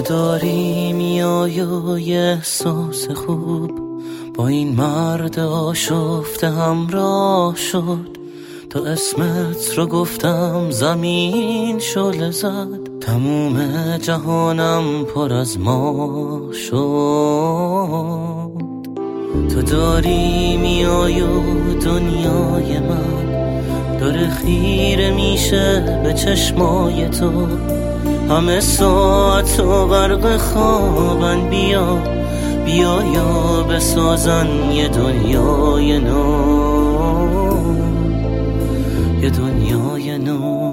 داری میای و یه احساس خوب با این مرد آشفته همراه شد. تا اسمت رو گفتم زمین شعله زد، تموم جهانم پر از ما شد. تو داری میای و دنیای من داره خیره میشه به چشمای تو. همه ساعت و غرق خوابن، بیا بیا یا بسازن یه دنیای نو، یه دنیای نو.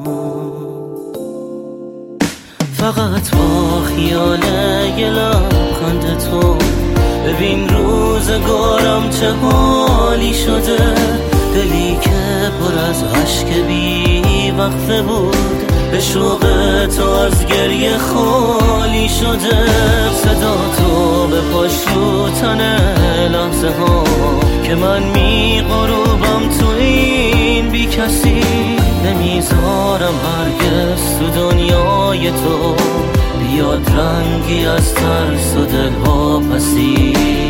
فقط با خیال یه لبخند تو ببین روزگارم چه حالی شده. دلی که پر از عشق بی وقفه بود به شوق تو از گریه خالی شده. صدا تو به پاش رو تنه لحظه ها که من می غروبم تو این بی کسی. نمیذارم هرگز تو دنیای تو بیاد رنگی از ترس و دلواپسی.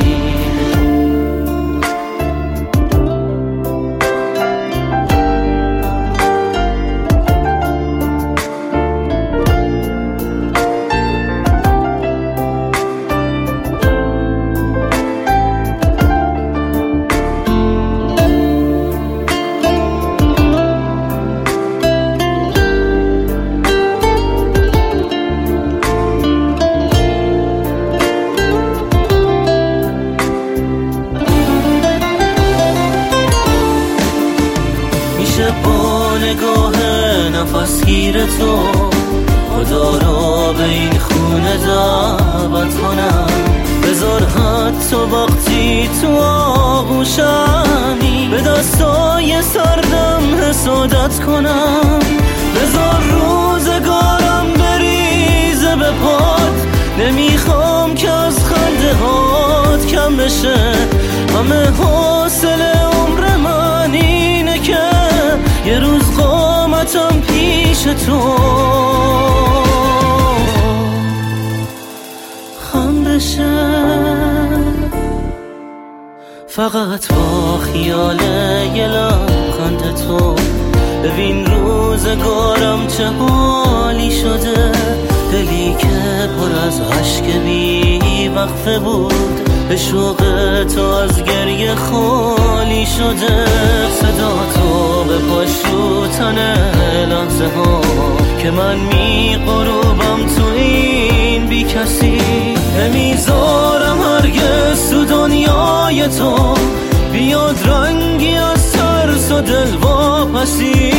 با نگاه نفسگیر تو خدا رو به این خونه دعوت کنم. بذار حتی وقتی تو آغوشمی به دستای سردم حسادت کنم. بذار روزگارم بریزه به پات، نمیخوام که از خنده هات کم بشه. همه حاصل عمر من اینه که یه روز قامتم پیش تو خم بشه. فقط با خیال یه لبخند تو ببین روزگارم چه حالی شده. دلی که پر از عشق بی وقفه بود به شوق تو از گریه خالی شده. صدا تو به پاش رو تنه لحظه ها که من می غروبم تو این بی کسی. نمیذارم هرگز تو دنیای تو بیاد رنگی از ترس و دلواپسی.